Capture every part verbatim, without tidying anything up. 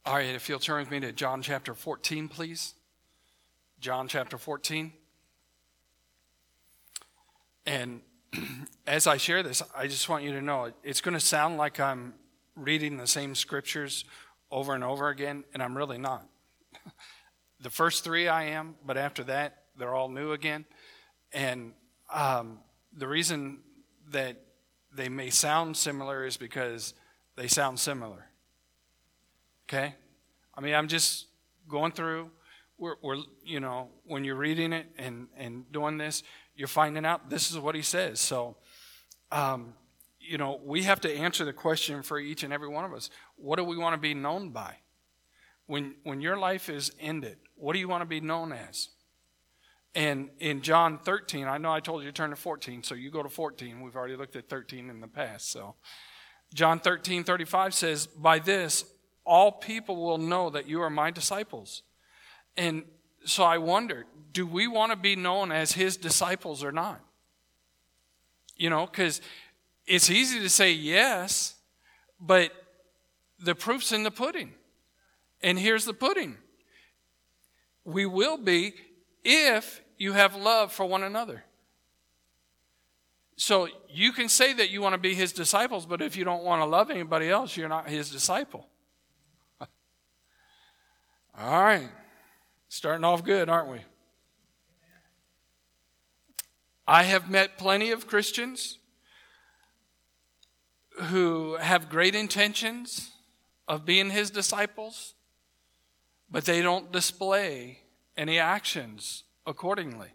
All right, if you'll turn with me to John chapter fourteen, please. John chapter fourteen. And as I share this, I just want you to know, it's going to sound like I'm reading the same scriptures over and over again, and I'm really not. The first three I am, but after that, they're all new again. And um, the reason that they may sound similar is because they sound similar. Okay? I mean, I'm just going through, we're, we're you know, when you're reading it and, and doing this, you're finding out this is what he says. So, um, you know, we have to answer the question for each and every one of us. What do we want to be known by? When when your life is ended, what do you want to be known as? And in John thirteen, I know I told you to turn to fourteen, so you go to fourteen. We've already looked at thirteen in the past. So John thirteen thirty-five says, "By this, all people will know that you are my disciples." And so I wonder, do we want to be known as his disciples or not? You know, because it's easy to say yes, but the proof's in the pudding. And here's the pudding. We will be if you have love for one another. So you can say that you want to be his disciples, but if you don't want to love anybody else, you're not his disciple. All right. Starting off good, aren't we? I have met plenty of Christians who have great intentions of being his disciples, but they don't display any actions accordingly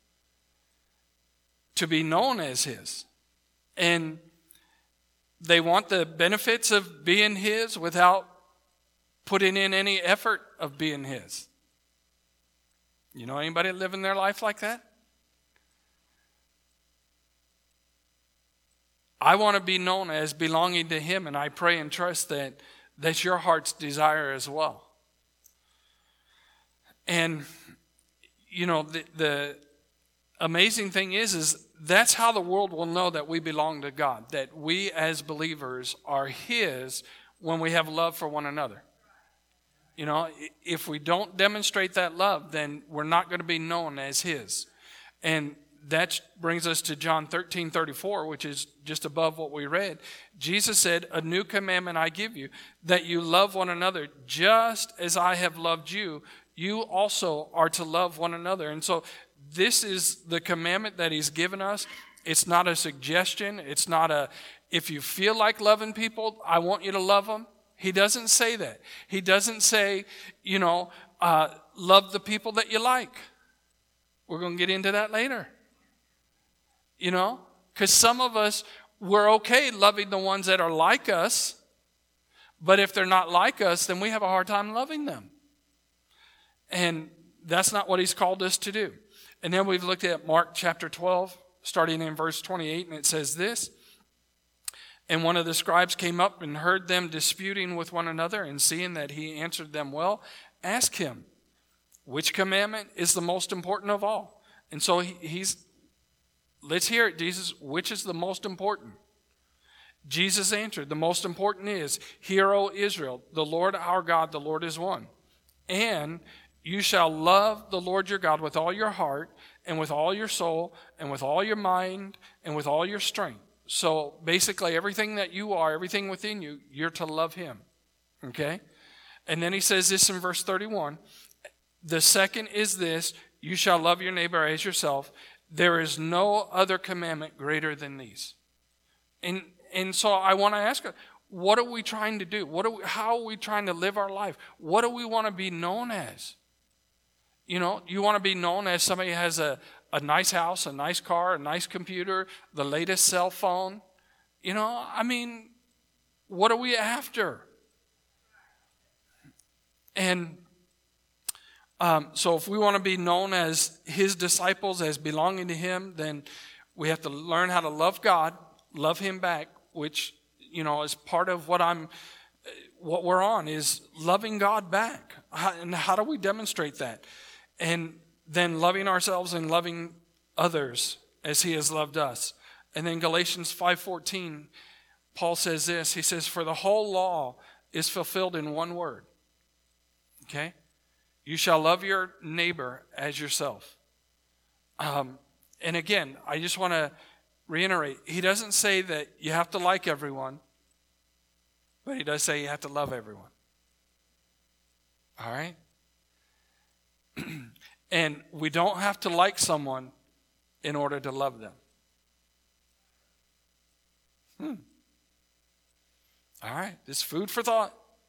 to be known as his. And they want the benefits of being his without putting in any effort of being his. You know anybody living their life like that? I want to be known as belonging to him, and I pray and trust that that's your heart's desire as well. And, you know, the, the amazing thing is, is that's how the world will know that we belong to God, that we as believers are his when we have love for one another. You know, if we don't demonstrate that love, then we're not going to be known as his. And that brings us to John thirteen thirty-four, which is just above what we read. Jesus said, "A new commandment I give you, that you love one another just as I have loved you. You also are to love one another." And so this is the commandment that he's given us. It's not a suggestion. It's not a, if you feel like loving people, I want you to love them. He doesn't say that. He doesn't say, you know, uh, love the people that you like. We're going to get into that later. You know, because some of us, we're okay loving the ones that are like us, but if they're not like us, then we have a hard time loving them. And that's not what he's called us to do. And then we've looked at Mark chapter twelve, starting in verse twenty-eight, and it says this, "And one of the scribes came up and heard them disputing with one another, and seeing that he answered them well, asked him, 'Which commandment is the most important of all?'" And so he, he's, let's hear it, Jesus, which is the most important? Jesus answered, "The most important is, 'Hear, O Israel, the Lord our God, the Lord is one. And you shall love the Lord your God with all your heart, and with all your soul, and with all your mind, and with all your strength.'" So basically everything that you are, everything within you, you're to love him. Okay? And then he says this in verse thirty-one. "The second is this, you shall love your neighbor as yourself. There is no other commandment greater than these." And and so I want to ask, what are we trying to do? What are we, how are we trying to live our life? What do we want to be known as? You know, you want to be known as somebody who has a, a nice house, a nice car, a nice computer, the latest cell phone. You know, I mean, what are we after? And um, so if we want to be known as his disciples, as belonging to him, then we have to learn how to love God, love him back, which, you know, is part of what I'm, what we're on, is loving God back. How, and how do we demonstrate that? And then loving ourselves and loving others as he has loved us. And then Galatians five fourteen, Paul says this. He says, "For the whole law is fulfilled in one word, Okay? You shall love your neighbor as yourself. Um, and again, I just want to reiterate, he doesn't say that you have to like everyone, but he does say you have to love everyone. All right? And we don't have to like someone in order to love them. Hmm. All right, this is food for thought.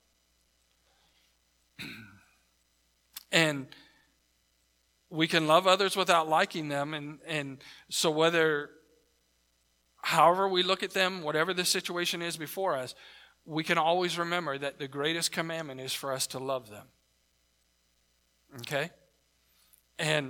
And we can love others without liking them. And, and so whether, however we look at them, whatever the situation is before us, we can always remember that the greatest commandment is for us to love them. Okay? And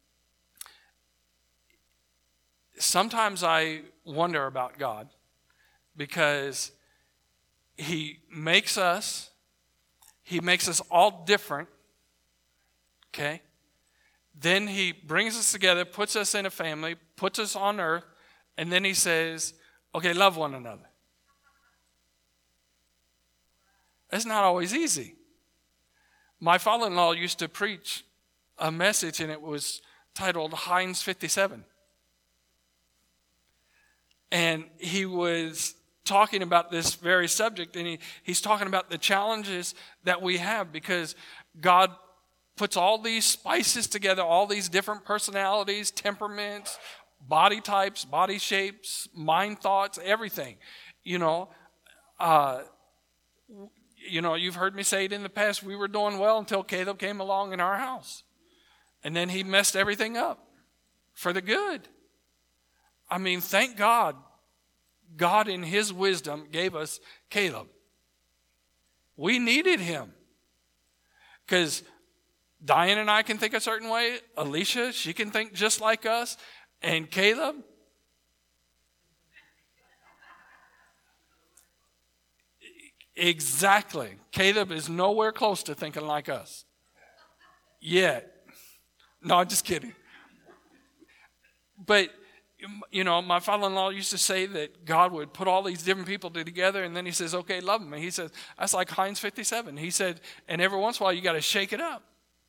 sometimes I wonder about God because he makes us, he makes us all different, okay? Then he brings us together, puts us in a family, puts us on earth, and then he says, okay, love one another. That's not always easy. My father-in-law used to preach a message, and it was titled Heinz fifty-seven. And he was talking about this very subject, and he, he's talking about the challenges that we have because God puts all these spices together, all these different personalities, temperaments, body types, body shapes, mind thoughts, everything. You know, uh, you know, you've heard me say it in the past, we were doing well until Caleb came along in our house. And then he messed everything up for the good. I mean, thank God, God in his wisdom gave us Caleb. We needed him. Because Diane and I can think a certain way. Alicia, she can think just like us. And Caleb, exactly. Caleb is nowhere close to thinking like us. Yet. No, I'm just kidding. But, you know, my father-in-law used to say that God would put all these different people together, and then he says, okay, love them. And he says, that's like Heinz fifty-seven. He said, and every once in a while you got to shake it up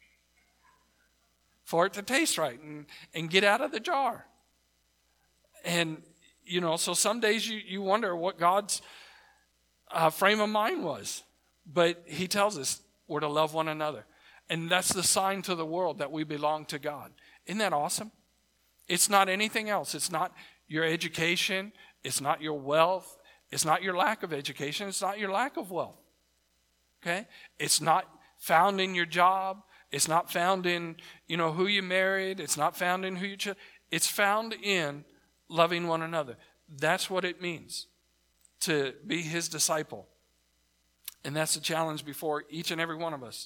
for it to taste right and, and get out of the jar. And, you know, so some days you, you wonder what God's uh, frame of mind was. But he tells us we're to love one another. And that's the sign to the world that we belong to God. Isn't that awesome? It's not anything else. It's not your education. It's not your wealth. It's not your lack of education. It's not your lack of wealth. Okay? It's not found in your job. It's not found in, you know, who you married. It's not found in who you chose. It's found in loving one another. That's what it means to be his disciple. And that's the challenge before each and every one of us.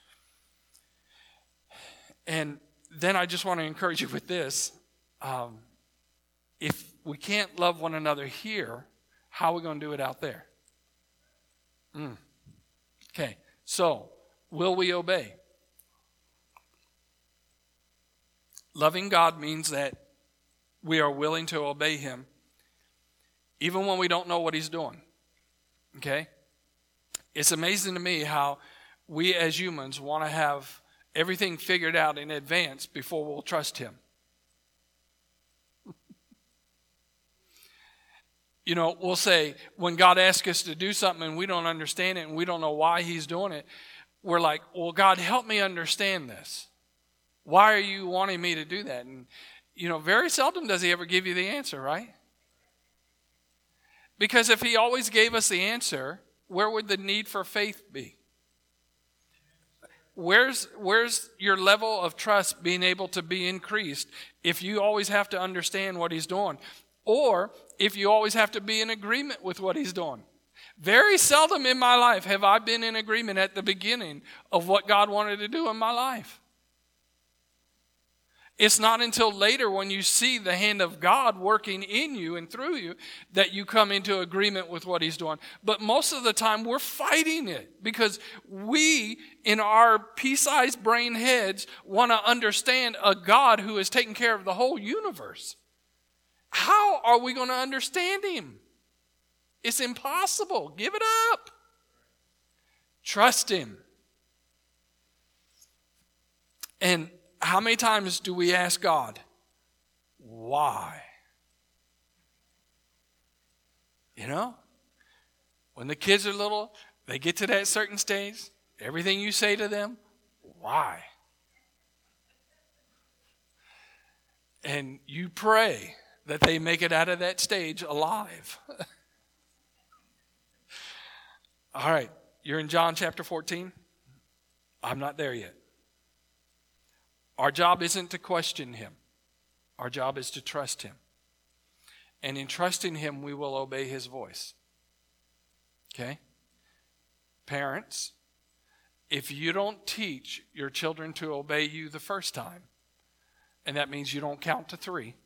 And then I just want to encourage you with this. Um, if we can't love one another here, how are we going to do it out there? Mm. Okay, so will we obey? Loving God means that we are willing to obey him even when we don't know what he's doing. Okay? It's amazing to me how we as humans want to have everything figured out in advance before we'll trust him. You know, we'll say when God asks us to do something and we don't understand it and we don't know why he's doing it, we're like, well, God, help me understand this. Why are you wanting me to do that? And, you know, very seldom does he ever give you the answer, right? Because if he always gave us the answer, where would the need for faith be? Where's, where's your level of trust being able to be increased if you always have to understand what he's doing? Or if you always have to be in agreement with what he's doing? Very seldom in my life have I been in agreement at the beginning of what God wanted to do in my life. It's not until later when you see the hand of God working in you and through you that you come into agreement with what he's doing. But most of the time we're fighting it because we, in our pea-sized brain heads, want to understand a God who is taking care of the whole universe. How are we going to understand him? It's impossible. Give it up. Trust him. And how many times do we ask God, why? You know, when the kids are little, they get to that certain stage, everything you say to them, why? And you pray that they make it out of that stage alive. All right, you're in John chapter fourteen. I'm not there yet. Our job isn't to question him. Our job is to trust him. And in trusting him, we will obey his voice. Okay? Parents, if you don't teach your children to obey you the first time, and that means you don't count to three,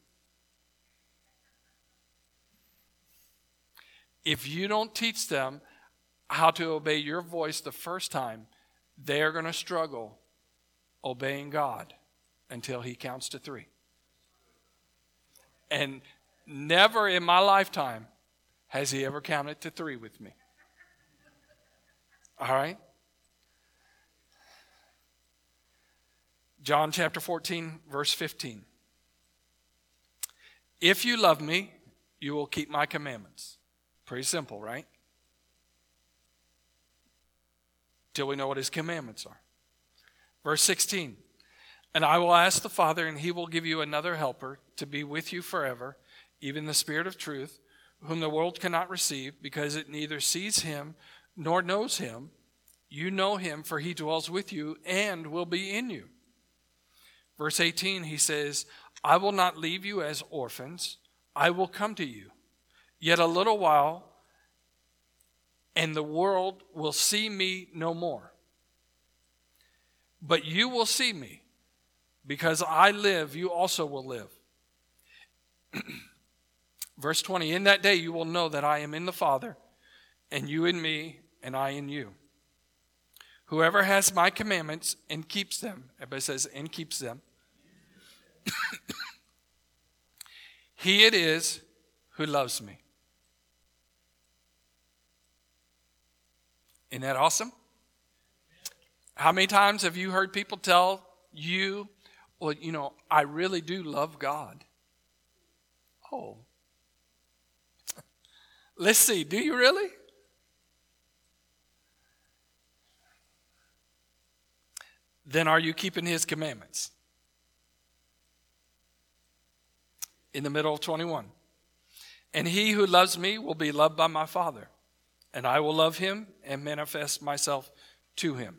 if you don't teach them how to obey your voice the first time, they're going to struggle obeying God until he counts to three. And never in my lifetime has he ever counted to three with me. All right? John chapter fourteen, verse fifteen. If you love me, you will keep my commandments. Pretty simple, right? Till we know what his commandments are. Verse sixteen. And I will ask the Father, and he will give you another helper to be with you forever, even the Spirit of truth, whom the world cannot receive, because it neither sees him nor knows him. You know him, for he dwells with you and will be in you. Verse eighteen, he says, I will not leave you as orphans. I will come to you. Yet a little while, and the world will see me no more. But you will see me. Because I live, you also will live. Verse twenty, in that day you will know that I am in the Father, and you in me, and I in you. Whoever has my commandments and keeps them, everybody says, and keeps them, he it is who loves me. Isn't that awesome? How many times have you heard people tell you, well, you know, I really do love God? Oh. Let's see, do you really? Then are you keeping his commandments? In the middle of twenty-one. And he who loves me will be loved by my Father, and I will love him and manifest myself to him.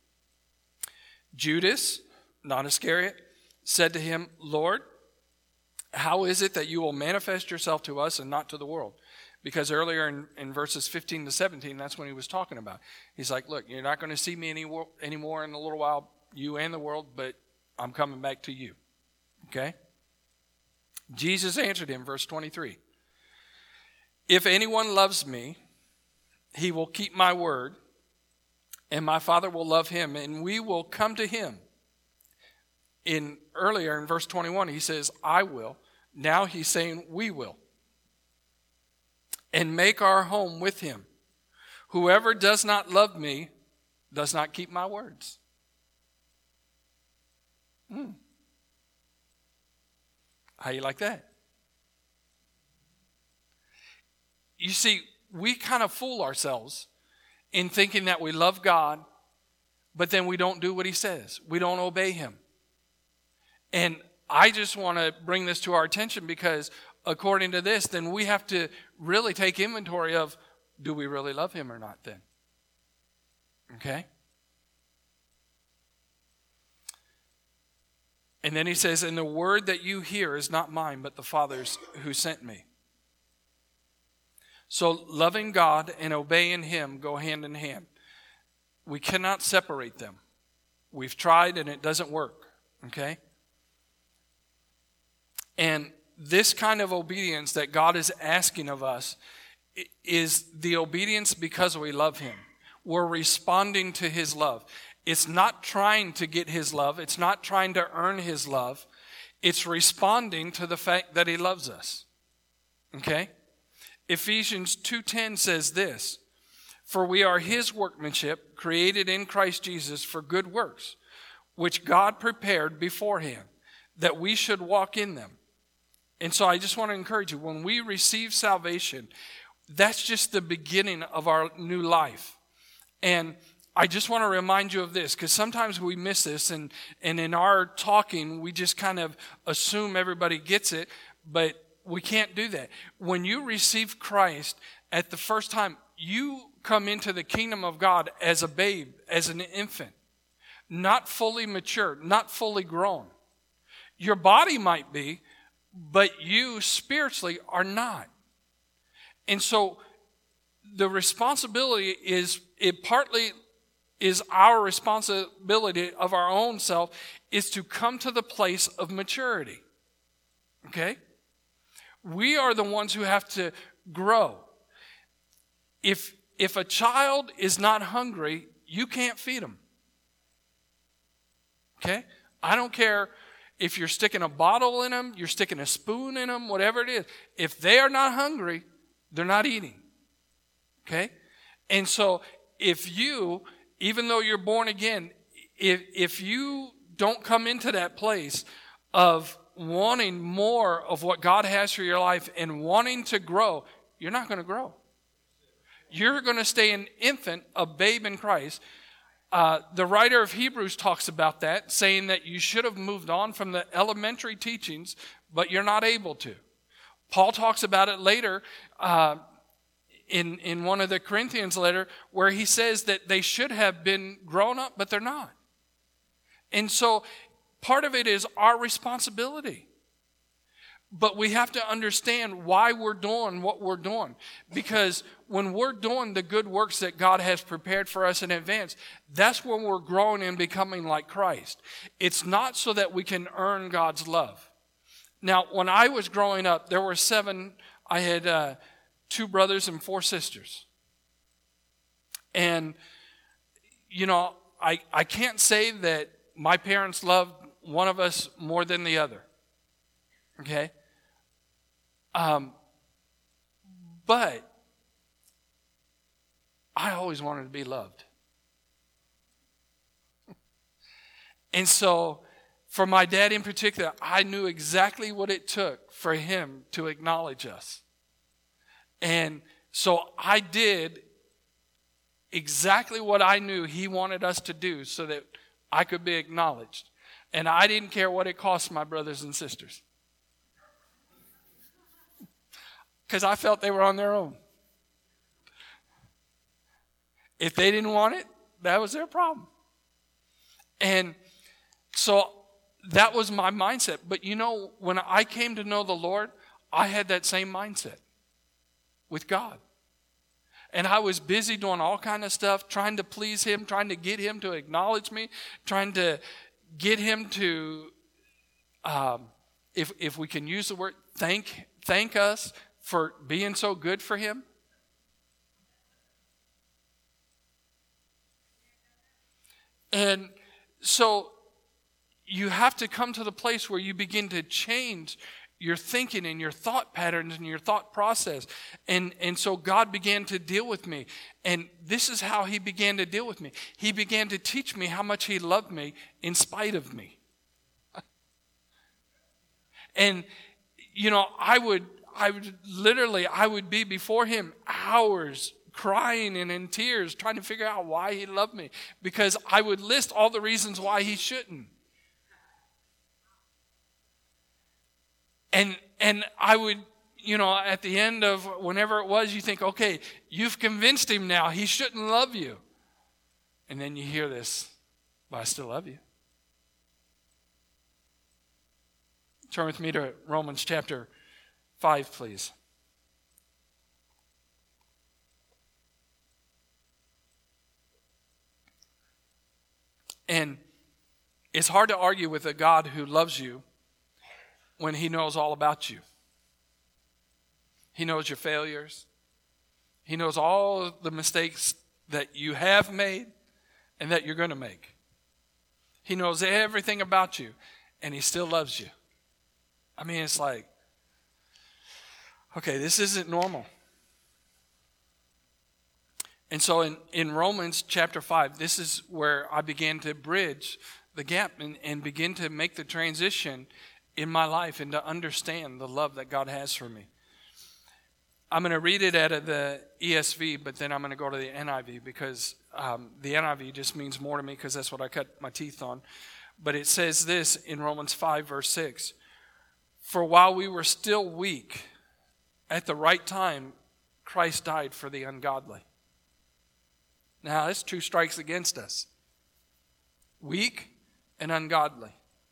Judas, not Iscariot, said to him, Lord, how is it that you will manifest yourself to us and not to the world? Because earlier in, in verses fifteen to seventeen, that's when he was talking about. He's like, look, you're not going to see me any, anymore in a little while, you and the world, but I'm coming back to you. Okay? Jesus answered him, verse twenty-three. If anyone loves me, he will keep my word, and my Father will love him, and we will come to him. In earlier in verse twenty-one, he says, I will. Now he's saying, we will. And make our home with him. Whoever does not love me does not keep my words. Hmm. How you like that? You see, we kind of fool ourselves in thinking that we love God, but then we don't do what he says. We don't obey him. And I just want to bring this to our attention because according to this, then we have to really take inventory of, do we really love him or not then? Okay? And then he says, and the word that you hear is not mine, but the Father's who sent me. So loving God and obeying him go hand in hand. We cannot separate them. We've tried and it doesn't work. Okay? And this kind of obedience that God is asking of us is the obedience because we love him. We're responding to his love. It's not trying to get his love. It's not trying to earn his love. It's responding to the fact that he loves us. Okay? Ephesians two ten says this, for we are his workmanship, created in Christ Jesus for good works, which God prepared beforehand, that we should walk in them. And so I just want to encourage you, when we receive salvation, that's just the beginning of our new life. And I just want to remind you of this, because sometimes we miss this, and, and in our talking, we just kind of assume everybody gets it, but we can't do that. When you receive Christ at the first time, you come into the kingdom of God as a babe, as an infant, not fully mature, not fully grown. Your body might be, but you spiritually are not. And so the responsibility is, it partly is our responsibility of our own self, is to come to the place of maturity. Okay? We are the ones who have to grow. If, if a child is not hungry, you can't feed them. Okay? I don't care if you're sticking a bottle in them, you're sticking a spoon in them, whatever it is. If they are not hungry, they're not eating. Okay? And so if you, even though you're born again, if, if you don't come into that place of wanting more of what God has for your life and wanting to grow, you're not going to grow. You're going to stay an infant, a babe in Christ. Uh, the writer of Hebrews talks about that, saying that you should have moved on from the elementary teachings, but you're not able to. Paul talks about it later uh, in, in one of the Corinthians letter, where he says that they should have been grown up, but they're not. And so part of it is our responsibility. But we have to understand why we're doing what we're doing. Because when we're doing the good works that God has prepared for us in advance, that's when we're growing and becoming like Christ. It's not so that we can earn God's love. Now, when I was growing up, there were seven, I had uh, two brothers and four sisters. And, you know, I, I can't say that my parents loved one of us more than the other. Okay? Um, but I always wanted to be loved. And so, for my dad in particular, I knew exactly what it took for him to acknowledge us. And so I did exactly what I knew he wanted us to do so that I could be acknowledged. And I didn't care what it cost my brothers and sisters. Because I felt they were on their own. If they didn't want it, that was their problem. And so that was my mindset. But you know, when I came to know the Lord, I had that same mindset with God. And I was busy doing all kind of stuff, trying to please Him, trying to get Him to acknowledge me, trying to get Him to, um, if if we can use the word, thank thank us for being so good for Him. And so you have to come to the place where you begin to change your thinking and your thought patterns and your thought process. And, and so God began to deal with me. And this is how He began to deal with me. He began to teach me how much He loved me in spite of me. And, you know, I would, I would literally, I would be before Him hours crying and in tears, trying to figure out why He loved me. Because I would list all the reasons why He shouldn't. And and I would, you know, at the end of whenever it was, you think, okay, you've convinced him now. He shouldn't love you. And then you hear this, but I still love you. Turn with me to Romans chapter five, please. And it's hard to argue with a God who loves you when He knows all about you. He knows your failures. He knows all the mistakes that you have made and that you're going to make. He knows everything about you, and He still loves you. I mean, it's like, okay, this isn't normal. And so in, in Romans chapter five, this is where I began to bridge the gap and, and begin to make the transition in my life and to understand the love that God has for me. I'm going to read it out of the E S V, but then I'm going to go to the N I V because um, the N I V just means more to me because that's what I cut my teeth on. But it says this in Romans five, verse six. For while we were still weak, at the right time, Christ died for the ungodly. Now, that's two strikes against us. Weak and ungodly.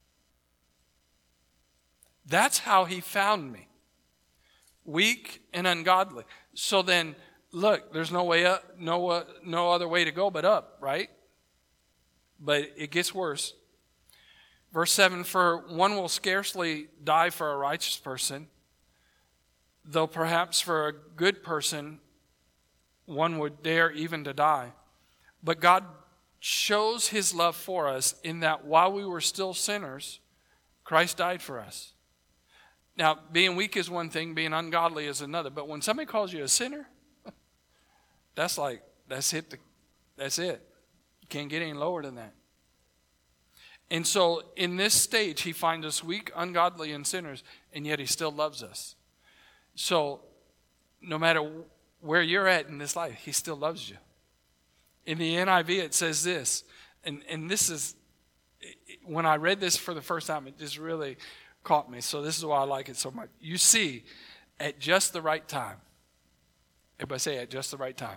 That's how he found me. Weak and ungodly. So then, look, there's no way up, no, uh, no other way to go but up, right? But it gets worse. Verse seven, for one will scarcely die for a righteous person, though perhaps for a good person one would dare even to die. But God shows his love for us in that while we were still sinners, Christ died for us. Now, being weak is one thing, being ungodly is another. But when somebody calls you a sinner, that's like, that's it. That's it. You can't get any lower than that. And so in this stage, he finds us weak, ungodly, and sinners, and yet he still loves us. So no matter where you're at in this life, he still loves you. In the N I V, it says this, and, and this is, when I read this for the first time, it just really caught me. So this is why I like it so much. You see, at just the right time. Everybody say at just the right time.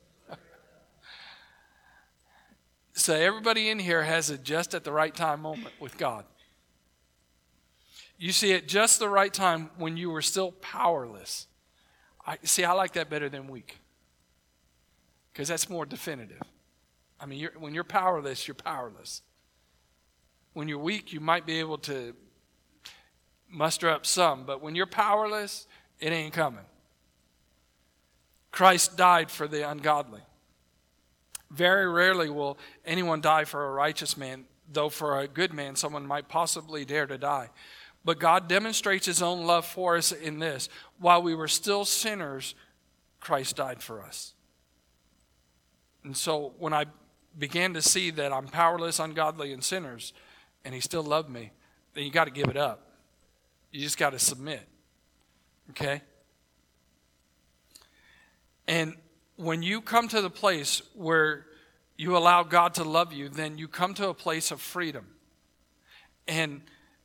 So everybody in here has a just at the right time moment with God. You see, at just the right time when you were still powerless. I see, I like that better than weak. Because that's more definitive. I mean, you're, when you're powerless, you're powerless. When you're weak, you might be able to muster up some. But when you're powerless, it ain't coming. Christ died for the ungodly. Very rarely will anyone die for a righteous man, though for a good man someone might possibly dare to die. But God demonstrates his own love for us in this. While we were still sinners, Christ died for us. And so when I began to see that I'm powerless, ungodly, and sinners, and he still loved me, then you got to give it up. You just got to submit. Okay? And when you come to the place where you allow God to love you, then you come to a place of freedom. And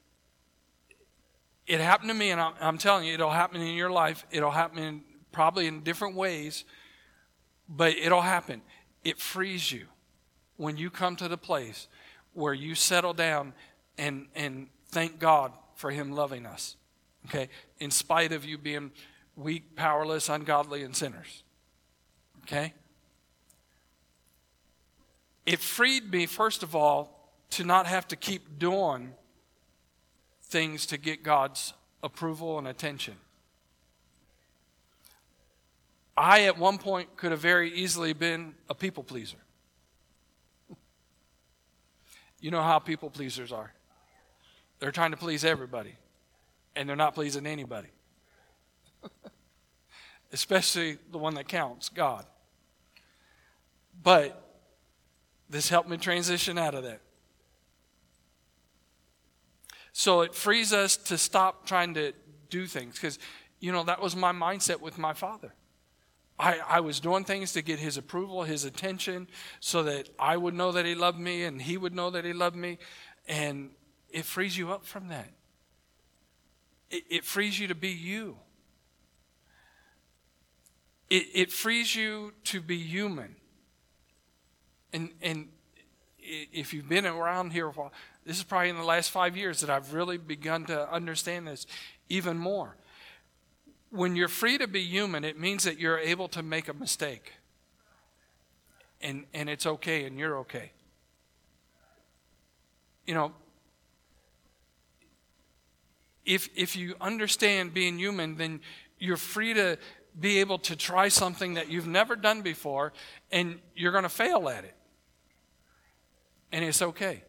it happened to me, and I'm telling you, it'll happen in your life. It'll happen in, probably in different ways, but it'll happen. It frees you when you come to the place where you settle down and, and thank God for him loving us, okay, in spite of you being weak, powerless, ungodly, and sinners, okay? It freed me, first of all, to not have to keep doing things to get God's approval and attention. I, at one point, could have very easily been a people pleaser. You know how people pleasers are. They're trying to please everybody, and they're not pleasing anybody. Especially the one that counts, God. But this helped me transition out of that. So it frees us to stop trying to do things. Because, you know, that was my mindset with my father. I, I was doing things to get his approval, his attention, so that I would know that he loved me and he would know that he loved me. And it frees you up from that. It, it frees you to be you. It, it frees you to be human. And, and if you've been around here for a while, this is probably in the last five years that I've really begun to understand this even more. When you're free to be human, it means that you're able to make a mistake. And and it's okay, and you're okay. You know, if if you understand being human, then you're free to be able to try something that you've never done before, and you're going to fail at it. And it's okay.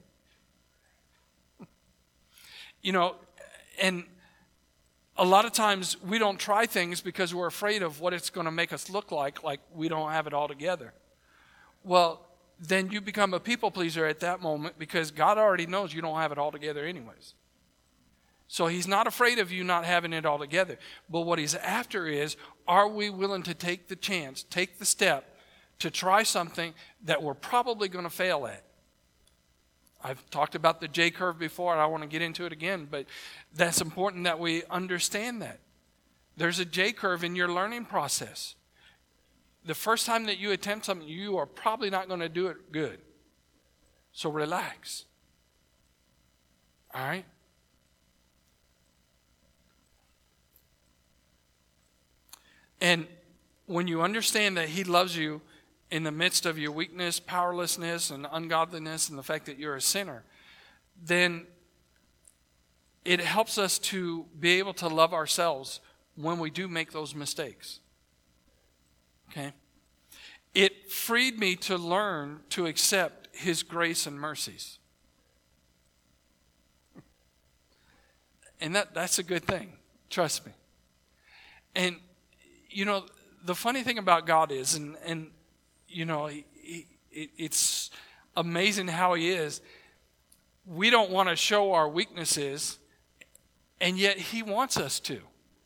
You know, and a lot of times we don't try things because we're afraid of what it's going to make us look like, like we don't have it all together. Well, then you become a people pleaser at that moment because God already knows you don't have it all together anyways. So he's not afraid of you not having it all together. But what he's after is, are we willing to take the chance, take the step to try something that we're probably going to fail at? I've talked about the J curve before, and I want to get into it again, but that's important that we understand that. There's a J curve in your learning process. The first time that you attempt something, you are probably not going to do it good. So relax. All right? And when you understand that he loves you in the midst of your weakness, powerlessness, and ungodliness, and the fact that you're a sinner, then it helps us to be able to love ourselves when we do make those mistakes. Okay? It freed me to learn to accept his grace and mercies. And that, that's a good thing. Trust me. And you know, the funny thing about God is, and, and you know, he, he, it's amazing how he is. We don't want to show our weaknesses, and yet he wants us to.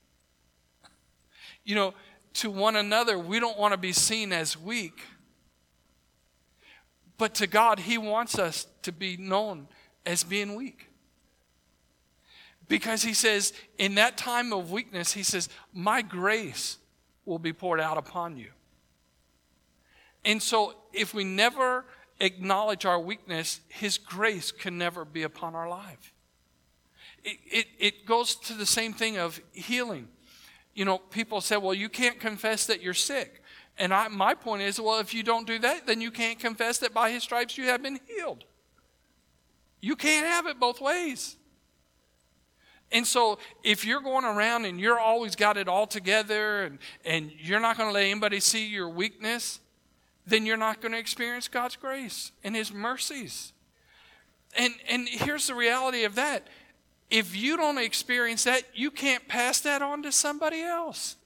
You know, to one another, we don't want to be seen as weak. But to God, he wants us to be known as being weak. Because he says, in that time of weakness, he says, my grace will be poured out upon you. And so if we never acknowledge our weakness, his grace can never be upon our life. It, it, it goes to the same thing of healing. You know, people say, well, you can't confess that you're sick. And I, my point is, well, if you don't do that, then you can't confess that by his stripes you have been healed. You can't have it both ways. And so if you're going around and you're always got it all together and, and you're not going to let anybody see your weakness, then you're not going to experience God's grace and his mercies. And, and here's the reality of that. If you don't experience that, you can't pass that on to somebody else.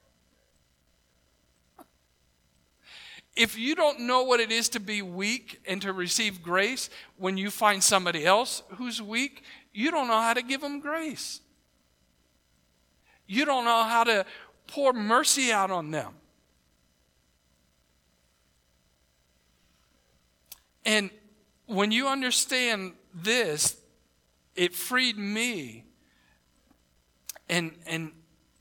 If you don't know what it is to be weak and to receive grace when you find somebody else who's weak, you don't know how to give them grace. You don't know how to pour mercy out on them. And when you understand this, it freed me. And, and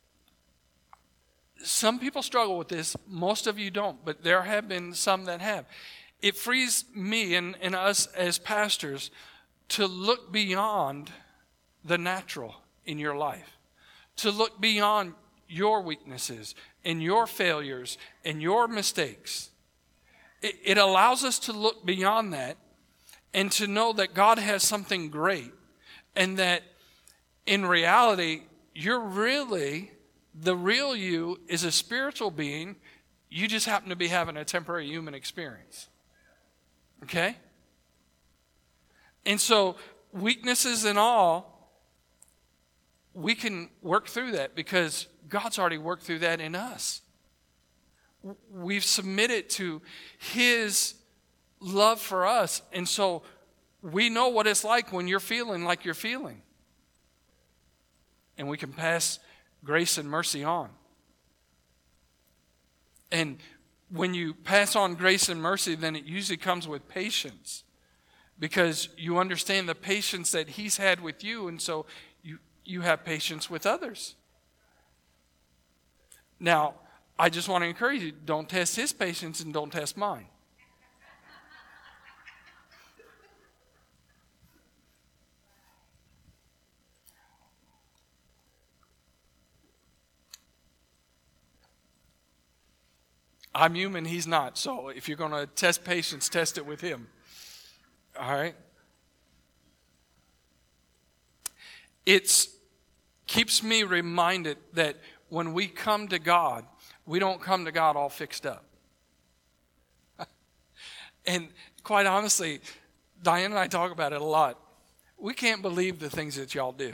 some people struggle with this. Most of you don't, but there have been some that have. It frees me and, and us as pastors to look beyond the natural in your life. To look beyond your weaknesses and your failures and your mistakes. It, it allows us to look beyond that and to know that God has something great. And that in reality, you're really, the real you is a spiritual being. You just happen to be having a temporary human experience. Okay? And so, weaknesses and all, we can work through that because God's already worked through that in us. We've submitted to his love for us. And so, we know what it's like when you're feeling like you're feeling. And we can pass grace and mercy on. And when you pass on grace and mercy, then it usually comes with patience. Because you understand the patience that he's had with you, and so you, you have patience with others. Now, I just want to encourage you, don't test his patience and don't test mine. I'm human, he's not. So if you're going to test patience, test it with him. All right? It keeps me reminded that when we come to God, we don't come to God all fixed up. And quite honestly, Diane and I talk about it a lot. We can't believe the things that y'all do.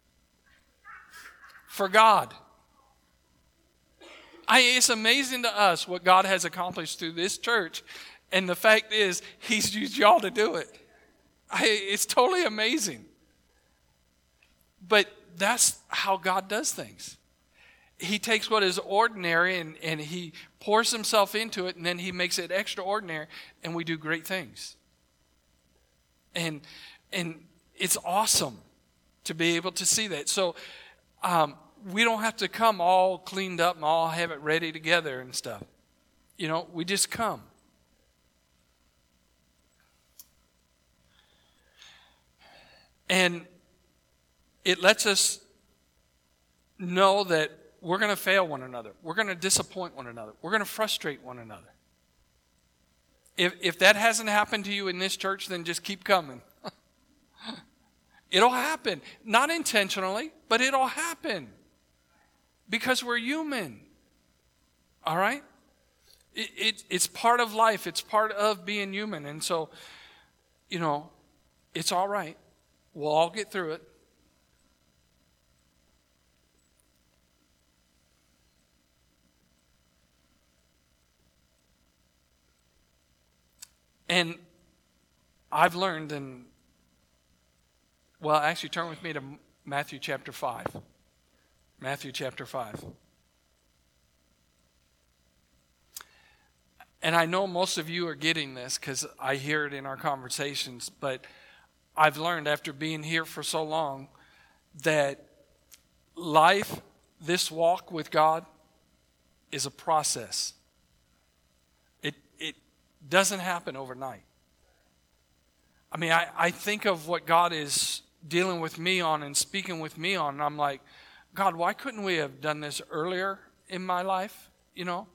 For God. I, it's amazing to us what God has accomplished through this church And the fact is, he's used y'all to do it. I, it's totally amazing. But that's how God does things. He takes what is ordinary and, and he pours himself into it, and then he makes it extraordinary, and we do great things. And and it's awesome to be able to see that. So um, we don't have to come all cleaned up and all have it ready together and stuff. You know, we just come. And it lets us know that we're going to fail one another. We're going to disappoint one another. We're going to frustrate one another. If if that hasn't happened to you in this church, then just keep coming. It'll happen. Not intentionally, but it'll happen. Because we're human. All right? It, it, it's part of life. It's part of being human. And so, you know, it's all right. We'll all get through it. And I've learned, and well, actually turn with me to Matthew chapter five. Matthew chapter five. And I know most of you are getting this because I hear it in our conversations, but I've learned after being here for so long that life, this walk with God, is a process. It it doesn't happen overnight. I mean, I, I think of what God is dealing with me on and speaking with me on, and I'm like, God, why couldn't we have done this earlier in my life? You know?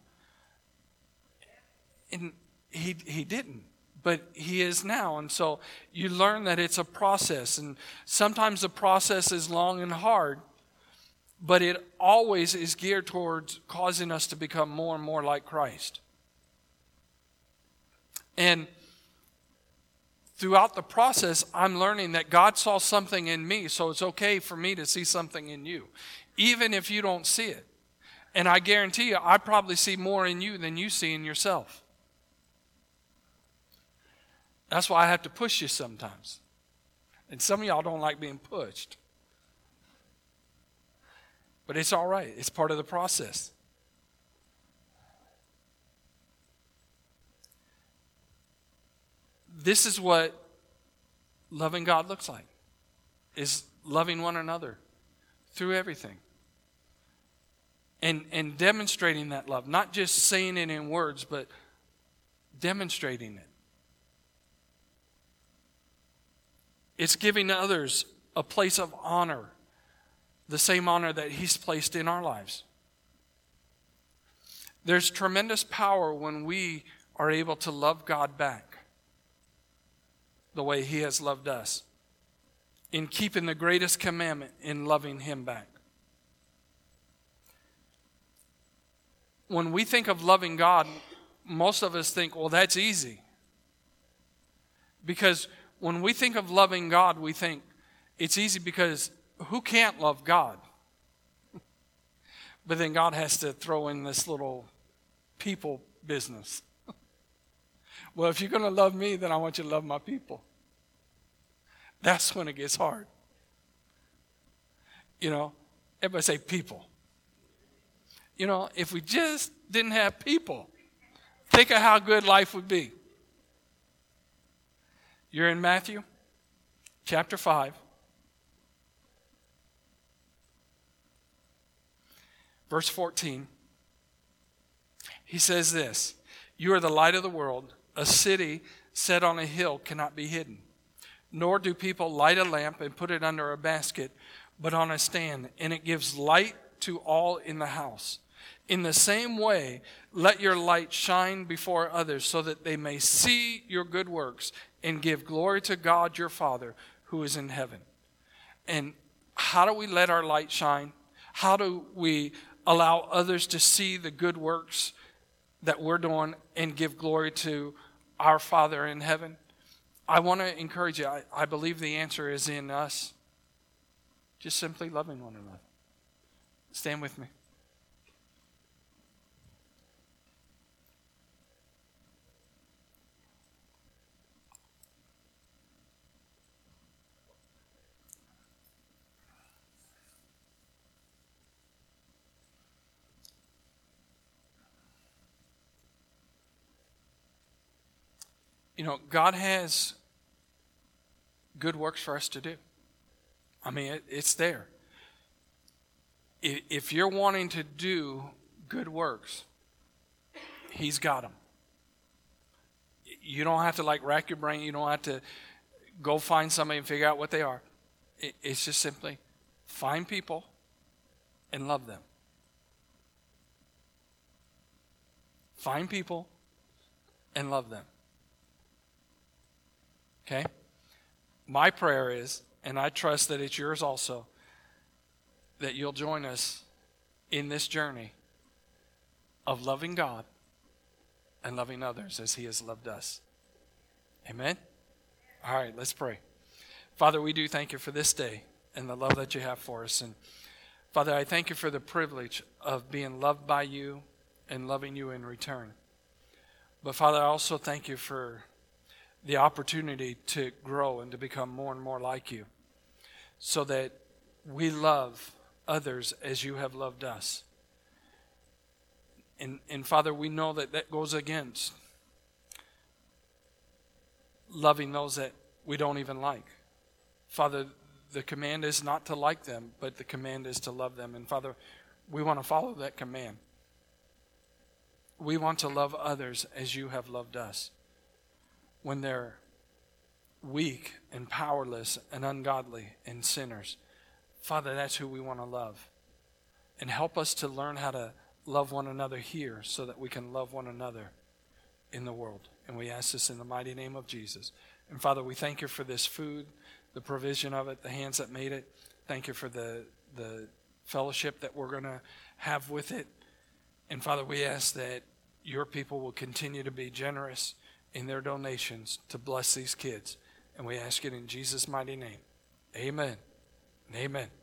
And he he didn't. But he is now. And so you learn that it's a process. And sometimes the process is long and hard, but it always is geared towards causing us to become more and more like Christ. And throughout the process, I'm learning that God saw something in me, so it's okay for me to see something in you, even if you don't see it. And I guarantee you, I probably see more in you than you see in yourself. That's why I have to push you sometimes. And some of y'all don't like being pushed. But it's all right. It's part of the process. This is what loving God looks like. Is loving one another through everything. And and demonstrating that love. Not just saying it in words, but demonstrating it. It's giving others a place of honor, the same honor that He's placed in our lives. There's tremendous power when we are able to love God back the way He has loved us, in keeping the greatest commandment in loving Him back. When we think of loving God, most of us think, well, that's easy. Because when we think of loving God, we think it's easy because who can't love God? But then God has to throw in this little people business. Well, if you're going to love me, then I want you to love my people. That's when it gets hard. You know, everybody say people. You know, if we just didn't have people, think of how good life would be. You're in Matthew chapter five. Verse fourteen. He says this, "You are the light of the world. A city set on a hill cannot be hidden. Nor do people light a lamp and put it under a basket, but on a stand, and it gives light to all in the house. In the same way, let your light shine before others so that they may see your good works and give glory to God your Father who is in heaven." And how do we let our light shine? How do we allow others to see the good works that we're doing and give glory to our Father in heaven? I want to encourage you. I, I believe the answer is in us. Just simply loving one another. Stand with me. You know, God has good works for us to do. I mean, it, it's there. If, if you're wanting to do good works, He's got them. You don't have to like rack your brain. You don't have to go find somebody and figure out what they are. It, it's just simply find people and love them. Find people and love them. Okay? My prayer is, and I trust that it's yours also, that you'll join us in this journey of loving God and loving others as He has loved us. Amen? All right, let's pray. Father, we do thank you for this day and the love that you have for us. And Father, I thank you for the privilege of being loved by you and loving you in return. But Father, I also thank you for the opportunity to grow and to become more and more like you, so that we love others as you have loved us. And, and Father, we know that that goes against loving those that we don't even like. Father, the command is not to like them, but the command is to love them. And Father, we want to follow that command. We want to love others as you have loved us. When they're weak and powerless and ungodly and sinners, Father, that's who we want to love. And help us to learn how to love one another here so that we can love one another in the world. And we ask this in the mighty name of Jesus. And Father, we thank you for this food, the provision of it, the hands that made it. Thank you for the, the fellowship that we're going to have with it. And Father, we ask that your people will continue to be generous in their donations to bless these kids. And we ask it in Jesus' mighty name. Amen and amen.